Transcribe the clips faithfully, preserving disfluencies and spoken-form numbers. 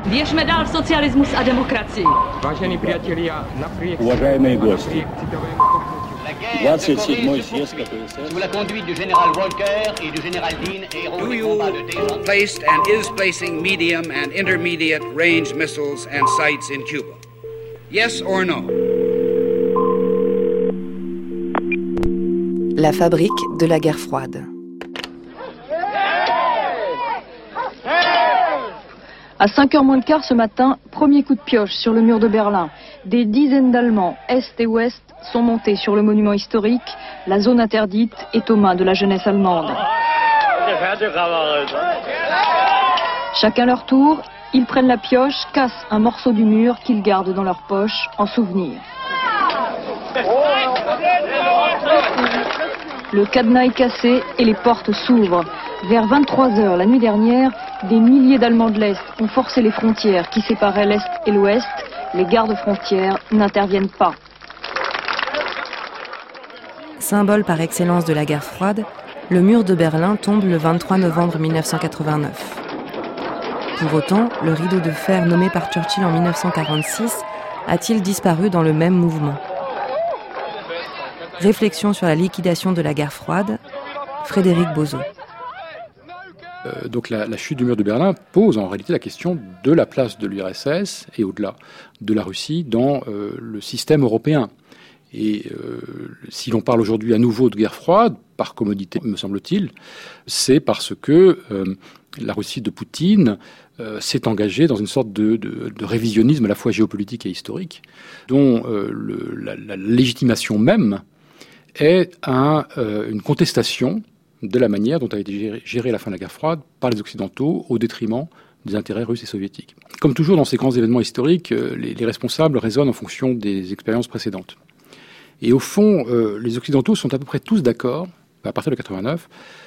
Věřme dál v socialismus a demokracii. Vážení priatelia, napriek Уважаемые гости, двадцать седьмой съезд ка пэ эс эс. Sous la conduite du général Walker et du général Dean, héros des combats de Téhéran. Placed and is placing medium and intermediate range missiles and sites in Cuba. Yes or no? La fabrique de la guerre froide. À cinq heures moins le quart ce matin, premier coup de pioche sur le mur de Berlin. Des dizaines d'Allemands, Est et Ouest, sont montés sur le monument historique. La zone interdite est aux mains de la jeunesse allemande. Chacun leur tour, ils prennent la pioche, cassent un morceau du mur qu'ils gardent dans leur poche en souvenir. Le cadenas est cassé et les portes s'ouvrent. Vers vingt-trois heures la nuit dernière, des milliers d'Allemands de l'Est ont forcé les frontières qui séparaient l'Est et l'Ouest. Les gardes frontières n'interviennent pas. Symbole par excellence de la guerre froide, le mur de Berlin tombe le vingt-trois novembre mille neuf cent quatre-vingt-neuf. Pour autant, le rideau de fer nommé par Churchill en mille neuf cent quarante-six a-t-il disparu dans le même mouvement ? Réflexion sur la liquidation de la guerre froide, Frédéric Bozo. Euh, donc la, la chute du mur de Berlin pose en réalité la question de la place de l'U R S S et au-delà de la Russie dans euh, le système européen. Et euh, si l'on parle aujourd'hui à nouveau de guerre froide, par commodité me semble-t-il, c'est parce que euh, la Russie de Poutine euh, s'est engagée dans une sorte de, de, de révisionnisme à la fois géopolitique et historique, dont euh, le, la, la légitimation même est un, euh, une contestation de la manière dont a été gérée, gérée la fin de la guerre froide par les Occidentaux au détriment des intérêts russes et soviétiques. Comme toujours dans ces grands événements historiques, euh, les, les responsables raisonnent en fonction des expériences précédentes. Et au fond, euh, les Occidentaux sont à peu près tous d'accord, à partir de quatre-vingt-neuf,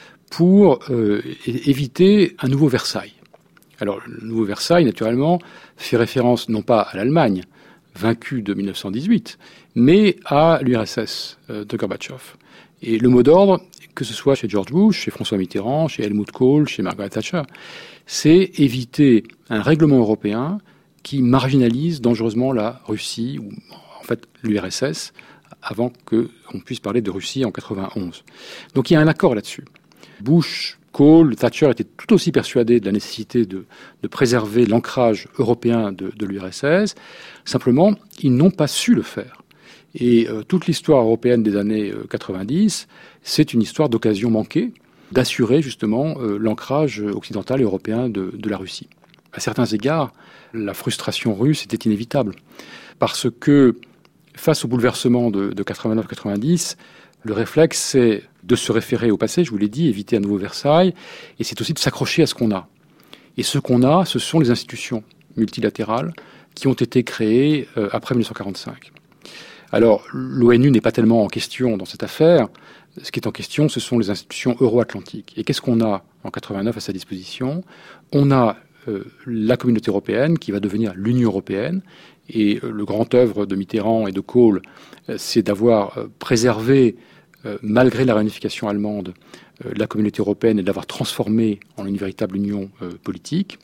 pour euh, é- éviter un nouveau Versailles. Alors, le nouveau Versailles, naturellement, fait référence non pas à l'Allemagne, vaincue de mille neuf cent dix-huit, mais à l'U R S S euh, de Gorbatchev. Et le mot d'ordre, que ce soit chez George Bush, chez François Mitterrand, chez Helmut Kohl, chez Margaret Thatcher, c'est éviter un règlement européen qui marginalise dangereusement la Russie, ou en fait l'U R S S, avant qu'on puisse parler de Russie en quatre-vingt-onze. Donc il y a un accord là-dessus. Bush, Kohl, Thatcher étaient tout aussi persuadés de la nécessité de, de préserver l'ancrage européen de, de l'U R S S. Simplement, ils n'ont pas su le faire. Et euh, toute l'histoire européenne des années euh, quatre-vingt-dix, c'est une histoire d'occasion manquée d'assurer justement euh, l'ancrage occidental et européen de, de la Russie. À certains égards, la frustration russe était inévitable. Parce que face au bouleversement de, de quatre-vingt-neuf quatre-vingt-dix, le réflexe, c'est de se référer au passé, je vous l'ai dit, éviter un nouveau Versailles, et c'est aussi de s'accrocher à ce qu'on a. Et ce qu'on a, ce sont les institutions multilatérales qui ont été créées euh, après mille neuf cent quarante-cinq. Alors, l'ONU n'est pas tellement en question dans cette affaire. Ce qui est en question, ce sont les institutions euro-atlantiques. Et qu'est-ce qu'on a en quatre-vingt-neuf à sa disposition ? On a euh, la communauté européenne qui va devenir l'Union européenne. Et euh, le grand œuvre de Mitterrand et de Kohl, euh, c'est d'avoir euh, préservé, euh, malgré la réunification allemande, euh, la communauté européenne et d'avoir transformé en une véritable union euh, politique.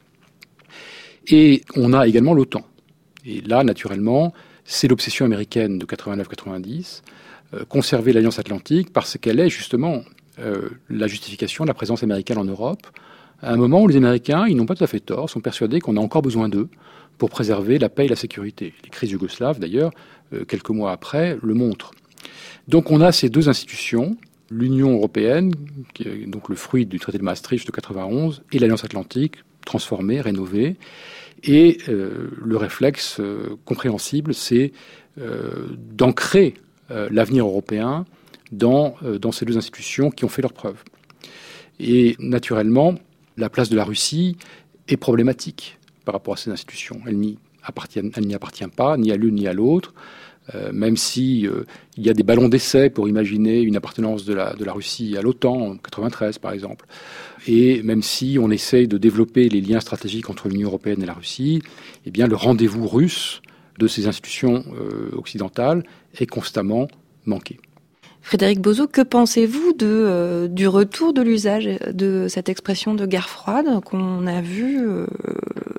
Et on a également l'OTAN. Et là, naturellement, c'est l'obsession américaine de quatre-vingt-neuf quatre-vingt-dix, euh, conserver l'Alliance Atlantique parce qu'elle est justement euh, la justification de la présence américaine en Europe, à un moment où les Américains, ils n'ont pas tout à fait tort, sont persuadés qu'on a encore besoin d'eux pour préserver la paix et la sécurité. Les crises yougoslaves, d'ailleurs, euh, quelques mois après, le montrent. Donc on a ces deux institutions, l'Union européenne, qui est donc le fruit du traité de Maastricht de quatre-vingt-onze, et l'Alliance Atlantique, transformée, rénovée. Et euh, le réflexe euh, compréhensible, c'est euh, d'ancrer euh, l'avenir européen dans, euh, dans ces deux institutions qui ont fait leurs preuves. Et naturellement, la place de la Russie est problématique par rapport à ces institutions. Elle n'y appartient, elle n'y appartient pas, ni à l'une ni à l'autre, euh, même si euh, il y a des ballons d'essai pour imaginer une appartenance de la, de la Russie à l'OTAN, en quatre-vingt-treize par exemple. Et même si on essaye de développer les liens stratégiques entre l'Union européenne et la Russie, eh bien le rendez-vous russe de ces institutions euh, occidentales est constamment manqué. Frédéric Bozo, que pensez-vous de, euh, du retour de l'usage de cette expression de guerre froide qu'on a vu euh,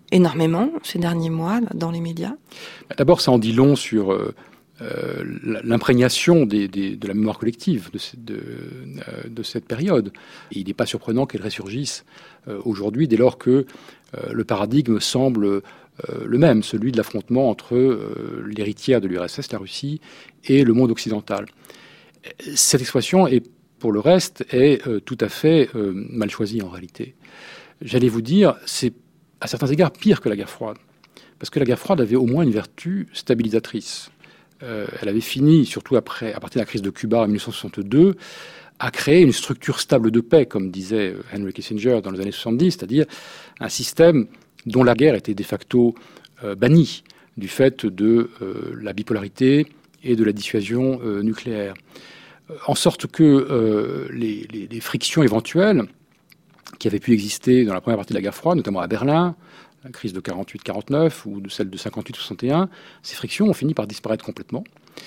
énormément ces derniers mois dans les médias. D'abord, ça en dit long sur euh, euh, l'imprégnation des, des, de la mémoire collective de, de, euh, de cette période. Et il n'est pas surprenant qu'elle ressurgisse euh, aujourd'hui, dès lors que euh, le paradigme semble euh, le même, celui de l'affrontement entre euh, l'héritière de l'U R S S, la Russie, et le monde occidental. Cette expression, est, pour le reste, est euh, tout à fait euh, mal choisie en réalité. J'allais vous dire, c'est à certains égards pire que la guerre froide. Parce que la guerre froide avait au moins une vertu stabilisatrice. Euh, elle avait fini, surtout après, à partir de la crise de Cuba en dix-neuf cent soixante-deux, à créer une structure stable de paix, comme disait Henry Kissinger dans les années soixante-dix, c'est-à-dire un système dont la guerre était de facto euh, bannie du fait de euh, la bipolarité et de la dissuasion euh, nucléaire. En sorte que euh, les, les, les frictions éventuelles qui avaient pu exister dans la première partie de la guerre froide, notamment à Berlin, la crise de quarante-huit quarante-neuf ou de celle de cinquante-huit soixante et un, ces frictions ont fini par disparaître complètement.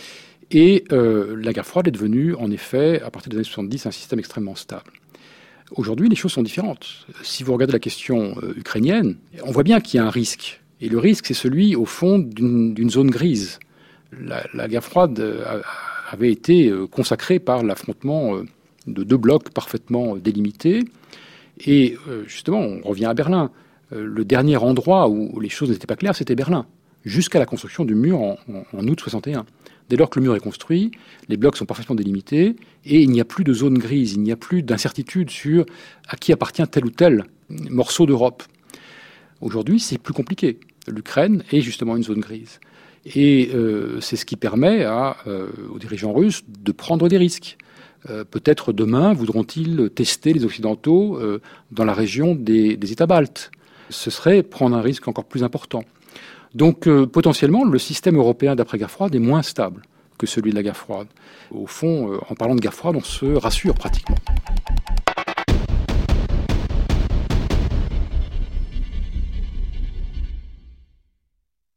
Et euh, la guerre froide est devenue, en effet, à partir des années soixante-dix, un système extrêmement stable. Aujourd'hui, les choses sont différentes. Si vous regardez la question euh, ukrainienne, on voit bien qu'il y a un risque. Et le risque, c'est celui, au fond, d'une, d'une zone grise. La, la guerre froide euh, avait été euh, consacrée par l'affrontement euh, de deux blocs parfaitement euh, délimités. Et euh, justement, on revient à Berlin. Euh, le dernier endroit où les choses n'étaient pas claires, c'était Berlin, jusqu'à la construction du mur en, en, en août soixante et un. Dès lors que le mur est construit, les blocs sont parfaitement délimités et il n'y a plus de zone grise, il n'y a plus d'incertitude sur à qui appartient tel ou tel morceau d'Europe. Aujourd'hui, c'est plus compliqué. L'Ukraine est justement une zone grise. Et euh, c'est ce qui permet à, euh, aux dirigeants russes de prendre des risques. Euh, peut-être demain voudront-ils tester les Occidentaux euh, dans la région des, des États baltes. Ce serait prendre un risque encore plus important. Donc euh, potentiellement, le système européen d'après-guerre froide est moins stable que celui de la guerre froide. Au fond, euh, en parlant de guerre froide, on se rassure pratiquement.